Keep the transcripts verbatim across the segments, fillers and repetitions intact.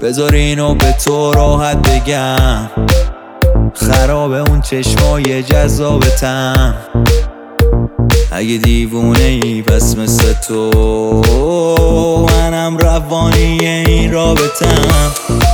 بذار اینو به تو راحت بگم، خراب اون چشمای جذابتم. اگه دیوونه ای پس مثل تو منم روانی این رابطم.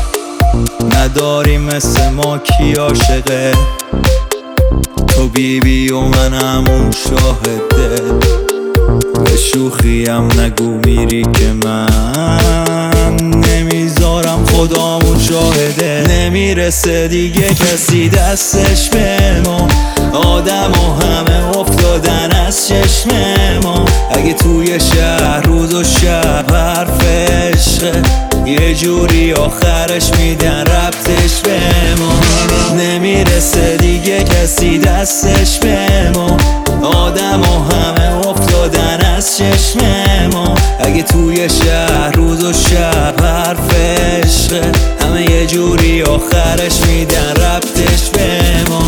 نداری مثل ما کی عاشقه، تو بی بی و منم اون شاهده. به شوخیم نگو میری که من نمیذارم خدامون شاهده. نمیرسه دیگه کسی دستش به ما، آدم و همه افتادن از چشم ما. اگه توی شهر روز و شب حرف عشقه، یه جوری آخرش میدن ربطش به ما. نمیرسه دیگه کسی دستش به ما، آدم و همه افتادن از چشم ما. اگه توی شهر روز و شب حرف عشقه، همه یه جوری آخرش میدن ربطش به ما.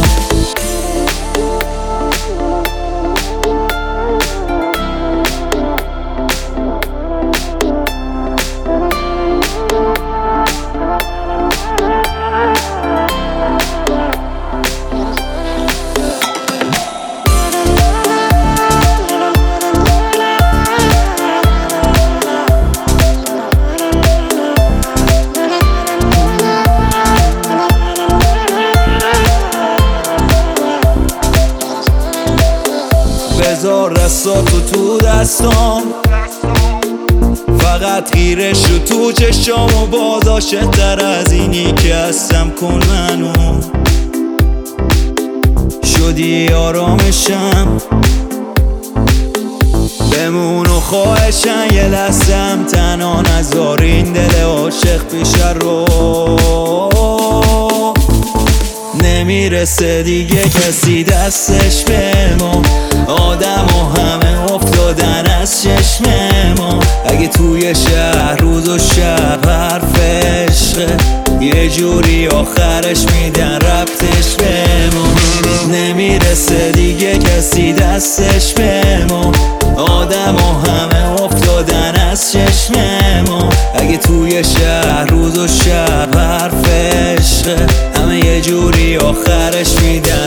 بذار دستاتو تو دستام، فقط خیره شو تو چشام و باز عاشق‌تر از اینی که هستم کن منو. شدی آرامشم، بمون و خواهشن یه لحظم تنها نذار این دل عاشق پیش رو. نمیرسه دیگه کسی دستش به ما، آدم و همه افتادن از چشم ما. اگه توی شهر روز و شب حرف عشقه، یه جوری آخرش میدن ربطش به ما. نمیرسه دیگه کسی دستش به ما، آدم و همه افتادن از چشم ما. اگه توی شهر روز و شب حرف عشقه، همه یه جوری آخرش میدن